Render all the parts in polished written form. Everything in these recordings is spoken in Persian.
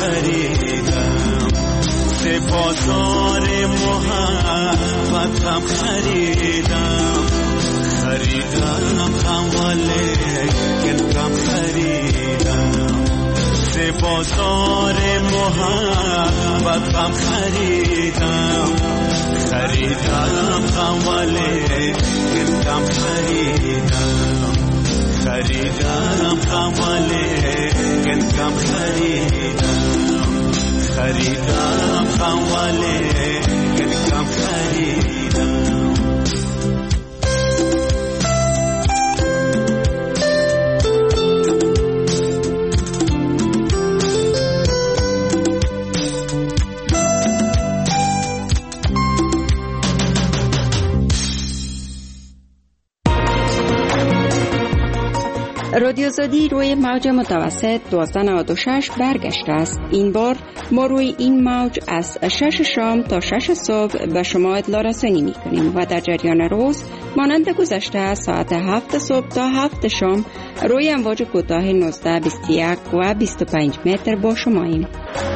خریدم، به بازار محبتم خریدم، خریدم قواله گلگم خریدم، به بازار محبتم خریدم، خریدم قواله گلگم خریدم، خریدم قواله گلگم خریدم، خریدم قواله گلگم خریدم. رادیو آزادی روی موج متوسط 1296 برگشته است. این بار ما روی این موج از 6 شام تا 6 صبح به شما اطلاع رسانی می کنیم و در جریان روز مانند گذشته ساعت 7 صبح تا 7 شام روی امواج کوتاه 19، 21 و 25 متر با شماییم.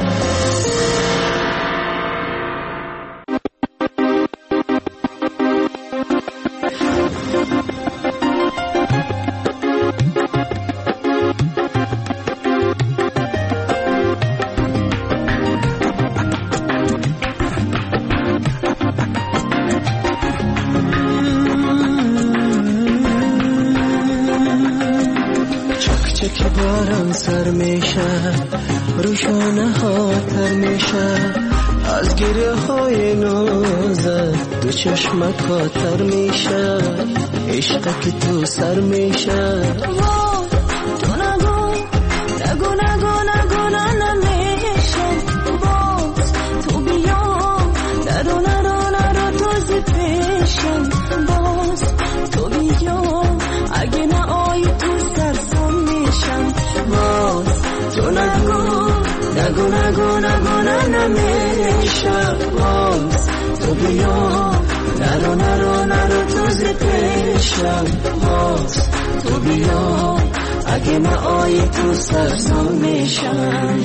سر میشه روشانه ها تر میشه از گریه های نازت دو چشمک ها تر میشه عشق که تو سر میشه تو نگو نگو نگو نگو نمیشه باز تو بیا نرو نرو نرو تازه پیشم باز تو بیا اگه نه آی تو سرسام میشم باز تو نگو نگو نگو نگو نمیشه باز تو بیا نرو نرو نرو تازه پیشم باز تو بیا اگه نه آی تو سرسام میشم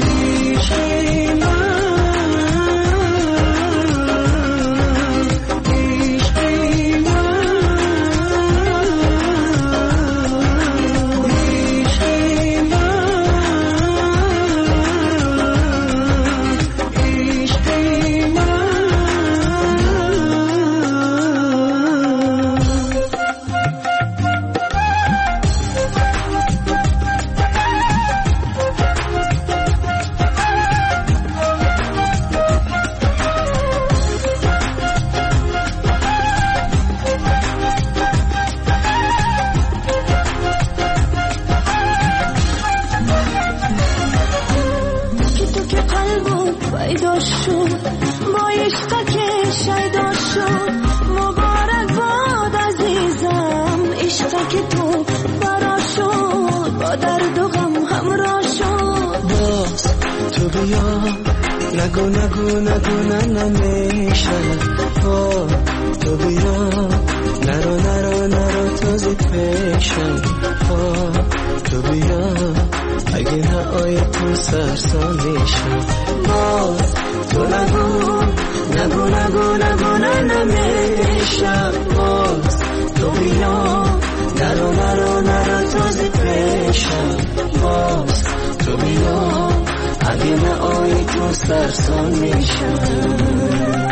نگو نگو نگو نمیشه تو بیا نرو نرو نرو تازه پیشم تو بیا اگه نه آی تو سرسام میشم باز تو نگو نگو نگو نگو نمیشه باز تو بیا نرو نرو نرو تازه پیشم باز تو بیا اگه نه آی تو سرسام میشم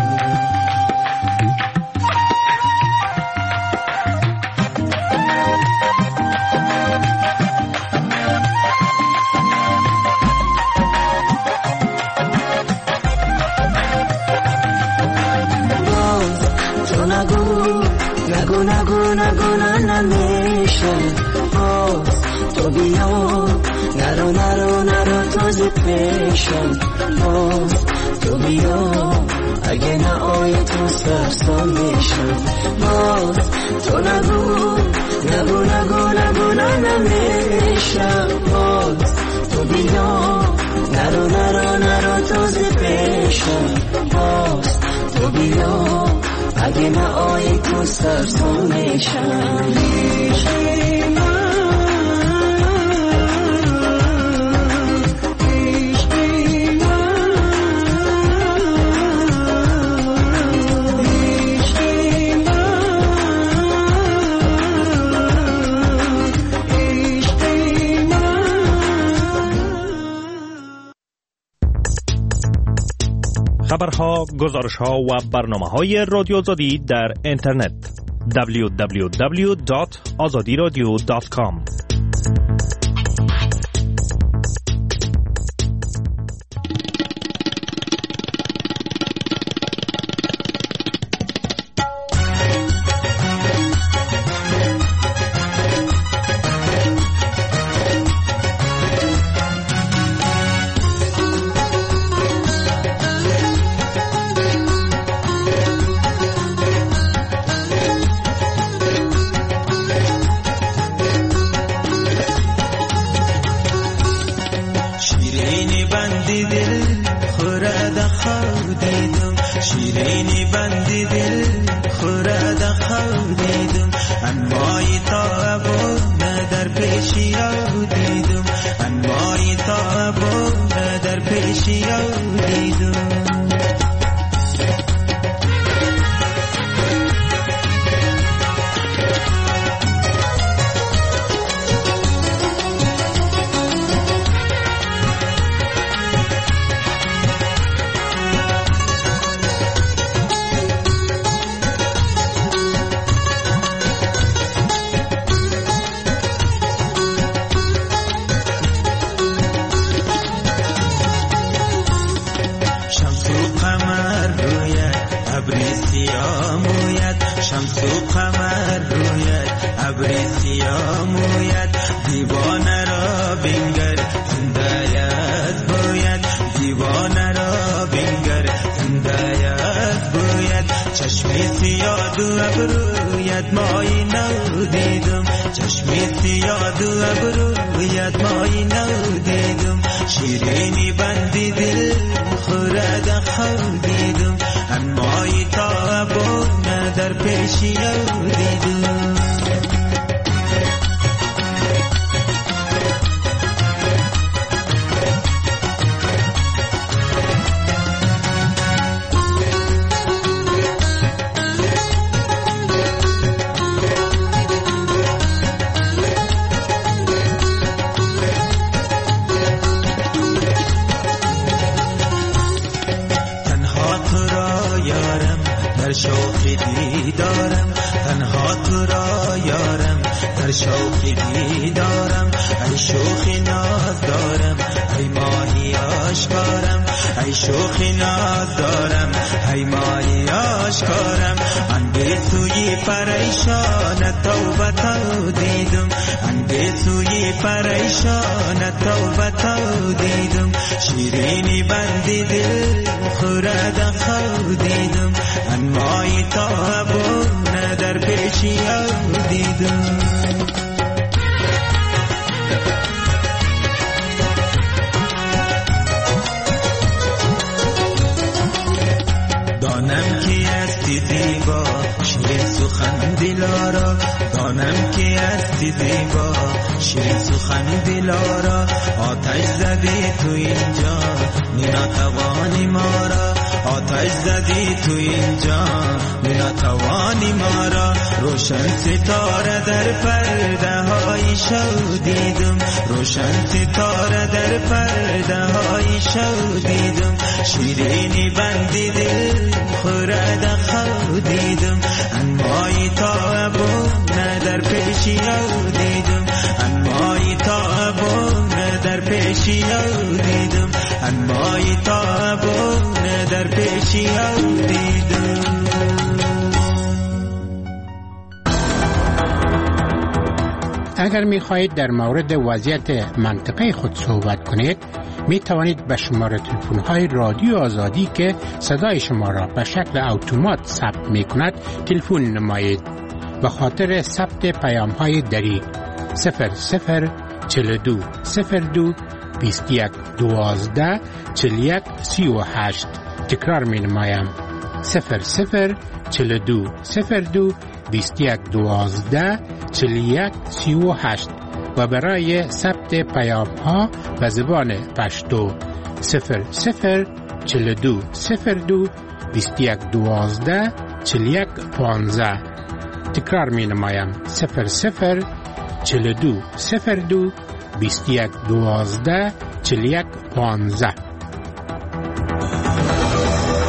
نگو نگو نگو نمیشه باز تو بیا نرو نرو نرو تازه پیشم باز تو بیا اگه نه آی تو سرسام میشم باز تو نگو نگو نگو نگو نمیشه باز تو بیا نرو نرو نرو تازه پیشم باز تو بیا اگه نه آی تو سرسام میشم خبرها، گزارشها و برنامه‌های رادیو آزادی در اینترنت www.azadiradio.com. اگر می خواهید در مورد وضعیت منطقه خود صحبت کنید، می توانید به شماره تلفن های رادیو آزادی که صدای شما را به شکل اتومات ثبت می کند تلفن نمایید. به خاطر ثبت پیام های دری 0042 02 21 12 41 38. تکرار می نمایم 0042 02 21 12 41 38 و برای ثبت پیام ها به زبان پشتو 0042 02 21 12 41 15. تکرار می نمایم 0042 02 21 12 41 15.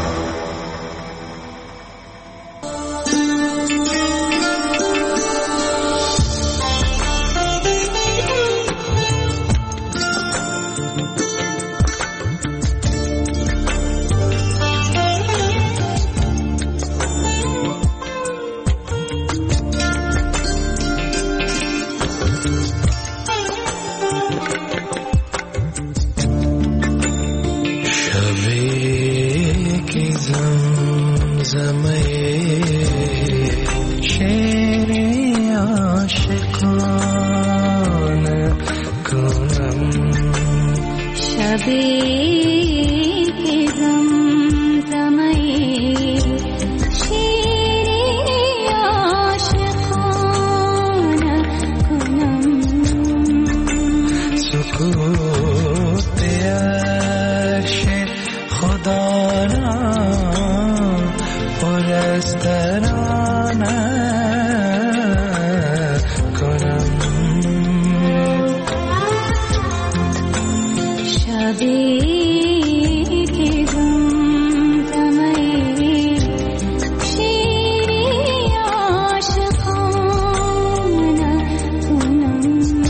شبی که زمزمه شعر عاشقانه کنم شبی که زمزمه شعر عاشقانه کنم سکوت عرش خدا را پر از ترانه کنم شبی که زمزمه شعر عاشقانه کنم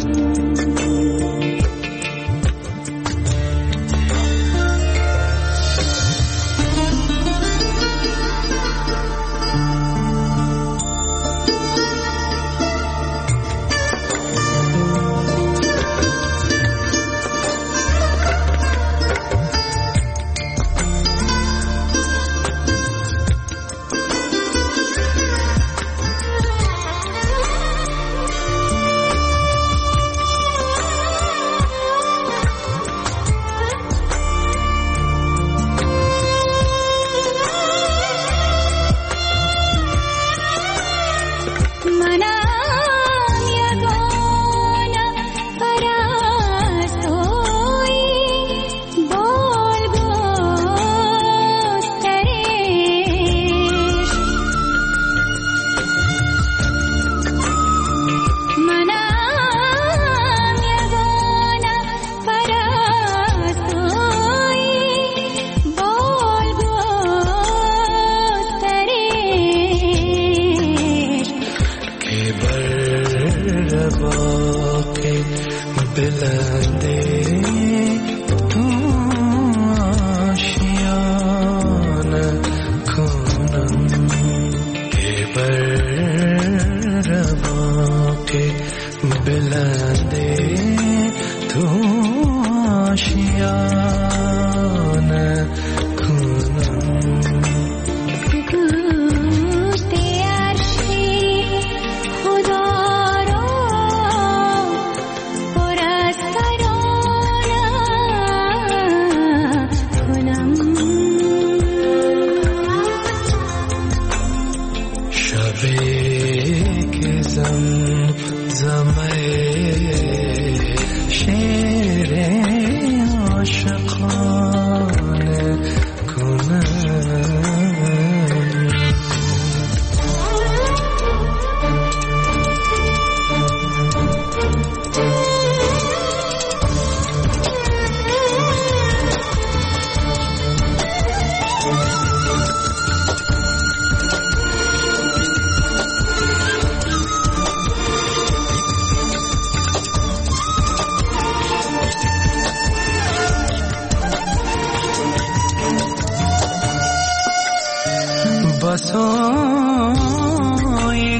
بسوی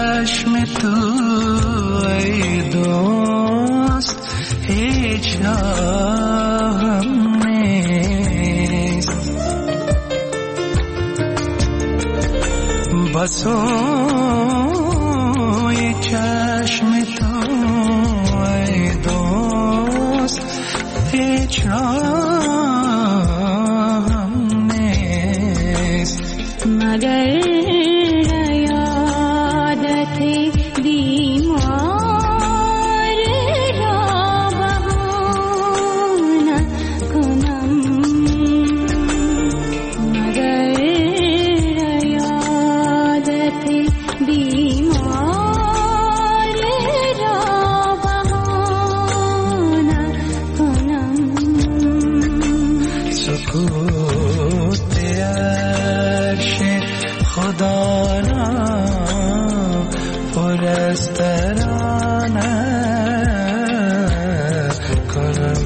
چشم تو ای دوست هیچ راهم نیست بسوی چشم تو ای دوست هیچ راهم نیست مگر یادت بیمار را بهانه کنم مگر یادت بیمار را بهانه کنم سکوت عرش خدا را پر از ترانه کنم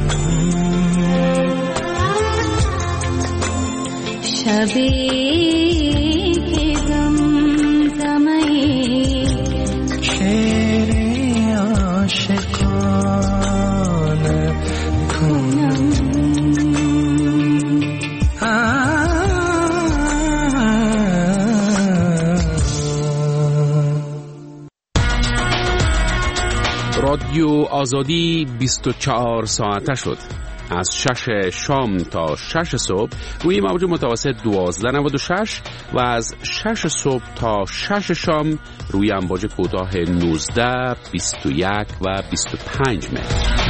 شبی که زمزمه شعر عاشقانه کنم رادیو آزادی 24 ساعته شد. از 6 شام تا 6 صبح روی موج متوسط 1296 و از 6 صبح تا 6 شام روی امواج کوتاه 19، 21 و 25 متر.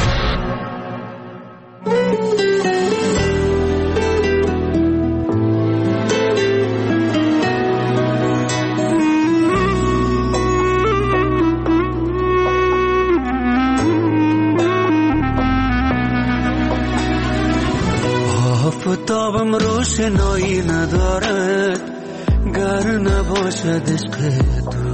آفتابم روشنایی ندارد گر نباشد عشق تو.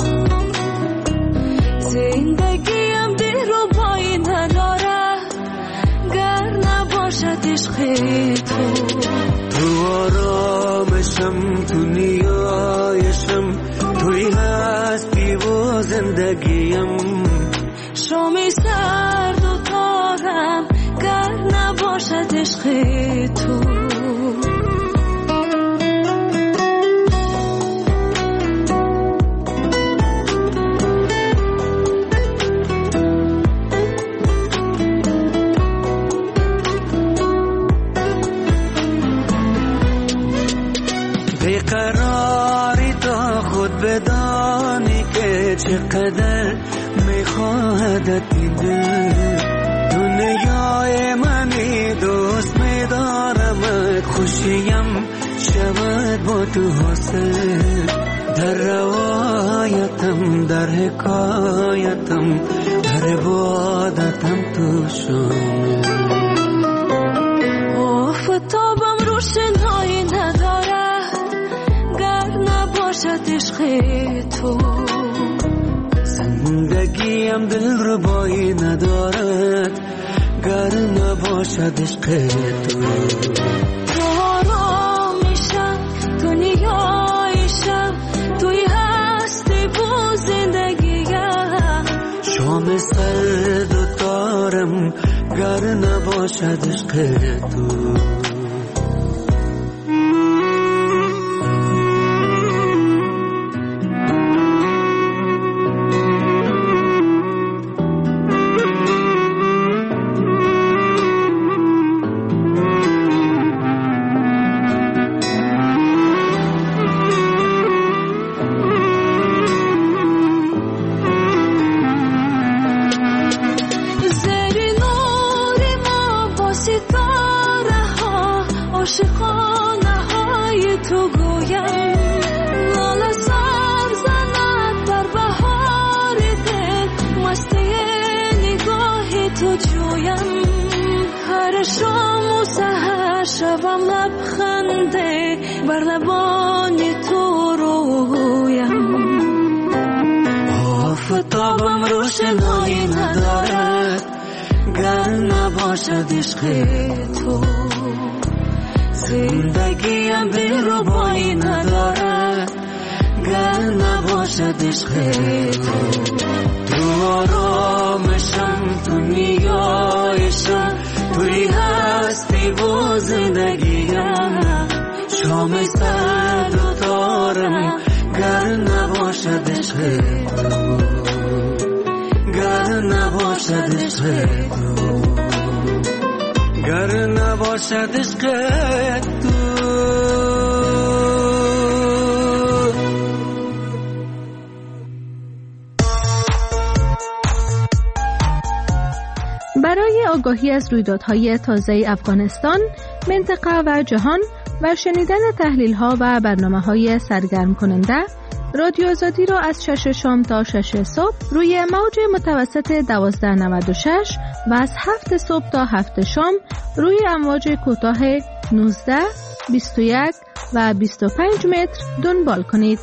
زندگیم دلربایی ندارد گر نباشد عشق تو. تو آرامشم، تو نیایشم، توی هستی و زندگیم. شامی سرد و تارم گر نباشد عشق تو. بیقراری تا خود بدانی که چقدر میخواهدت این دل. دنیای منی دوست میدارمت، خوشیم شود با تو حاصل. در روایتم، در حکایتم، در عبادتم تو شامل. آفتابم روشنایی ندارد گر نباشد عشق تو. زندگیم دلربایی ندارد گر نباشد عشق تو. تو آرامیشم، تو نیایشم، توی هستی و زندگیم. شام سرد و تارم گر نباشد عشق تو. آفتابم روشنایی ندارد گر نباشد عشق تو. زندگیم دلربایی ندارد گر نباشد عشق تو. تو آرامشم، تو نیایشم، توی هستی و زندگیم. شام سرد و تارم گر نباشد عشق تو. گر نباشد عشق تو. گر نباشد عشق تو. برای آگاهی از رویدادهای تازه افغانستان، منطقه و جهان و شنیدن تحلیل‌ها و برنامه‌های سرگرم کننده، رادیو آزادی را از 6 شام تا 6 صبح روی موج متوسط 1296 و از 7 صبح تا 7 شام روی امواج کوتاه 19، 21 و 25 متر دنبال کنید.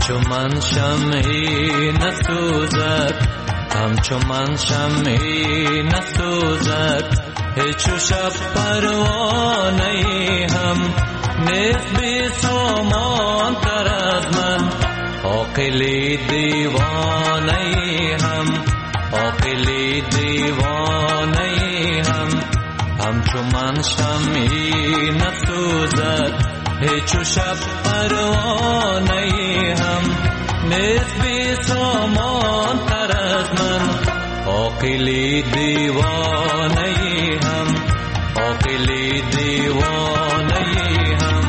همچو من شمعی نسوزد، همچو من شمعی نسوزد، هیچ شب پروانه‌ای هم نیست بی سامان تر از من. عاقلی دیوانه‌ای هم، عاقلی دیوانه‌ای هم، همچو من شمعی نسوزد، هیچ شب پروانه‌ای هم نیست بی سامان تر از من. عاقلی دیوانه‌ای هم، عاقلی دیوانه‌ای هم.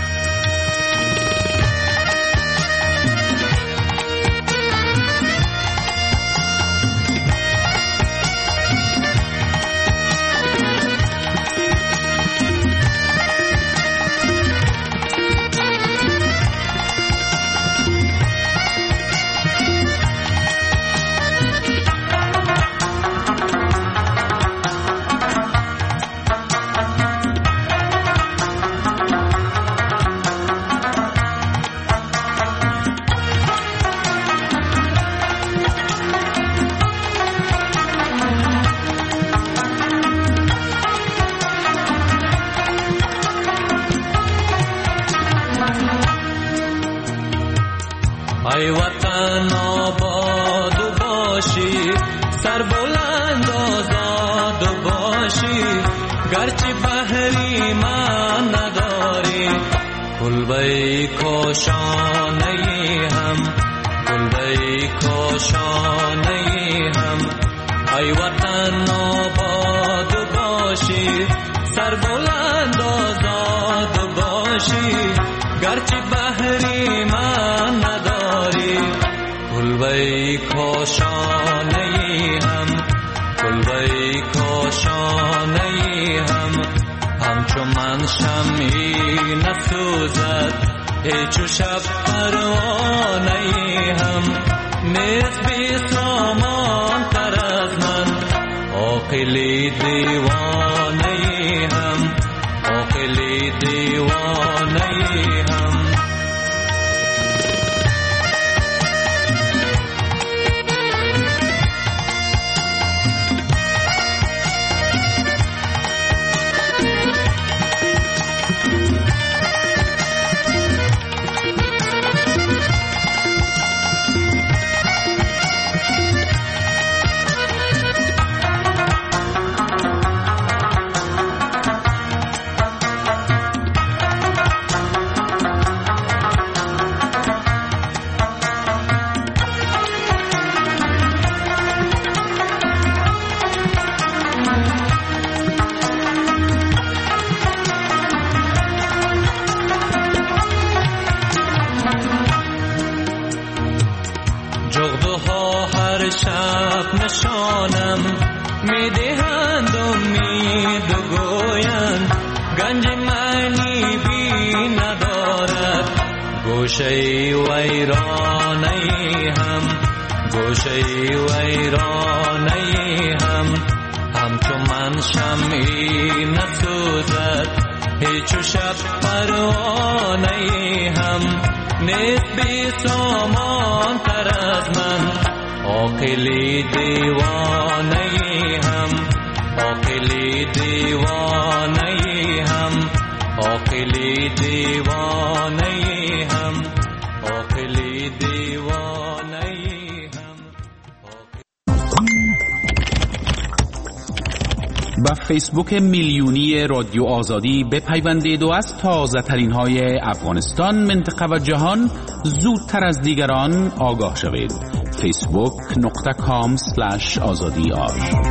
ای وطن آباد باشی، سر بلند آزاد باشی، گرچه بحری من نداری، کلبه کاشانه‌ای هم، کلبه کاشانه‌ای هم. ای وطن آباد باشی، سر بلند آزاد باشی، گرچه بحری من نداری، کلبه کاشانه‌ای هم، کلبه کاشانه‌ای هم، همچو من شمعی نسوزد، هیچ شب پروانه‌ای هم نیست بی سامان تر از من. عاقلی دیوانه‌ای هم، عاقلی دیوانه‌ای هم. جغدها هر شب نشانم میدهند امید و گویند، گنج معنی بی ندارد، گوشه ویرانه‌ای هم، گوشه ویرانه‌ای هم، همچو من شمعی نسوزد، هیچ شب پروانه‌ای هم نیست بی سامان تر از من. عاقلی دیوانه‌ای هم، عاقلی دیوانه‌ای هم، عاقلی دیوانه‌ای هم، عاقلی دیوانه‌ای هم. با فیسبوک میلیونی رادیو آزادی بپیوندید و از تازه ترین های افغانستان، منطقه و جهان زودتر از دیگران آگاه شوید. facebook.com/azadi.ir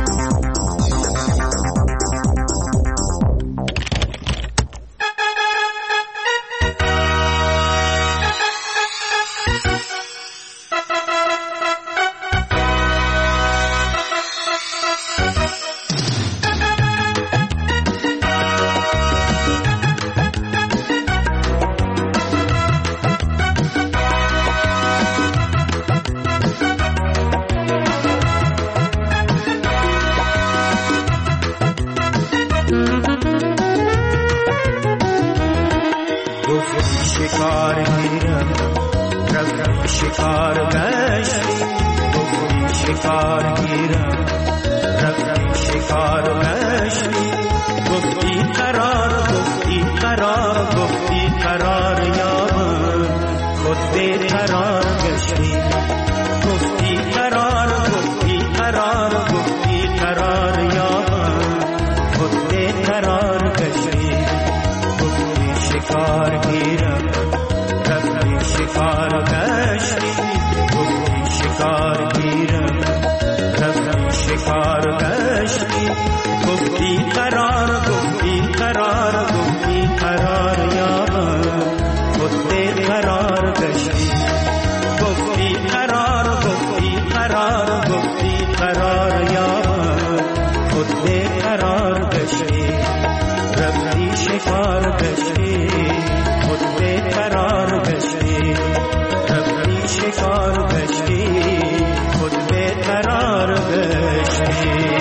رفتی شکار گشتی گفتی شکار گیرم رفتی شکار گشتی گفتی قرار گفتی قرار گفتی قرار یابم خود بی قرار گشتی گفتی قرار گفتی قرار گفتی قرار یابم خود بی قرار گشتی گفتی شکار گیرم رفتی شکار گشتی گفتی شکار گیرم رفتی شکار گشتی گفتی قرار گفتی قرار گفتی قرار یابم خود بی قرار گشتی گفتی قرار گفتی قرار گفتی قرار یابم خود بی قرار گشتی رفتی شکار گشتی خود بی قرار گشتی رفتی شکار گشتی خود بی قرار گشتی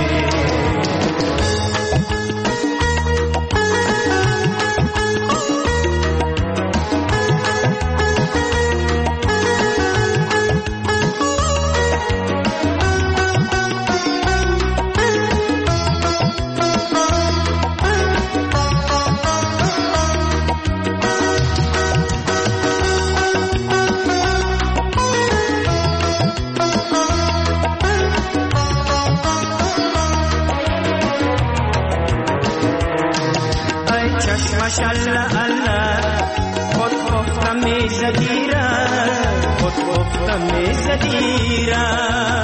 ماشاءالله الله خود گفتم میزدیرم خود گفتم میزدیرم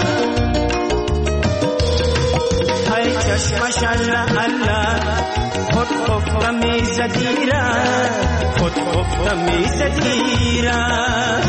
ای چشم ماشاءالله الله خود گفتم میزدیرم خود گفتم میزدیرم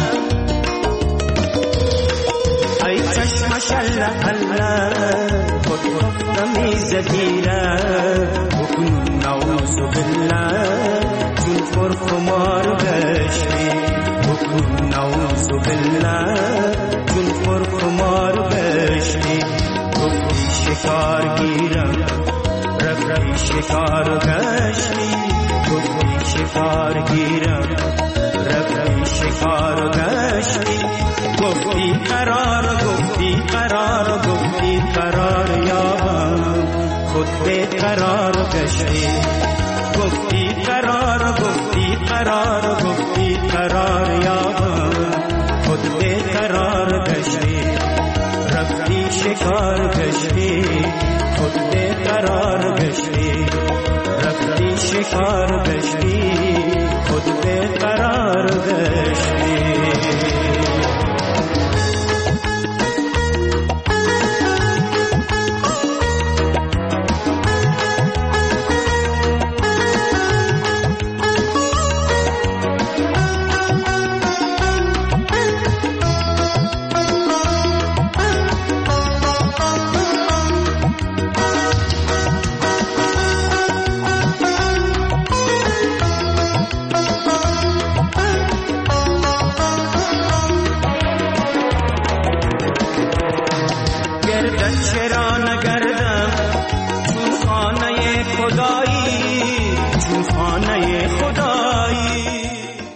ای چشم ماشاءالله الله خود گفتم میزدیرم نعوذ بالله چون پر خمار گشتی بکن نعوذ بالله چون پر خمار گشتی گفتی شکار گیرم رفتی شکار گشتی گفتی شکار گیرم رفتی شکار گشتی گفتی قرار گفتی قرار گفتی قرار یابم خود بی قرار گشتی گفتی قرار گفتی قرار گفتی قرار یابم خود بی قرار گشتی رفتی شکار گشتی خود بی قرار گشتی رفتی شکار گشتی خود بی قرار گشتی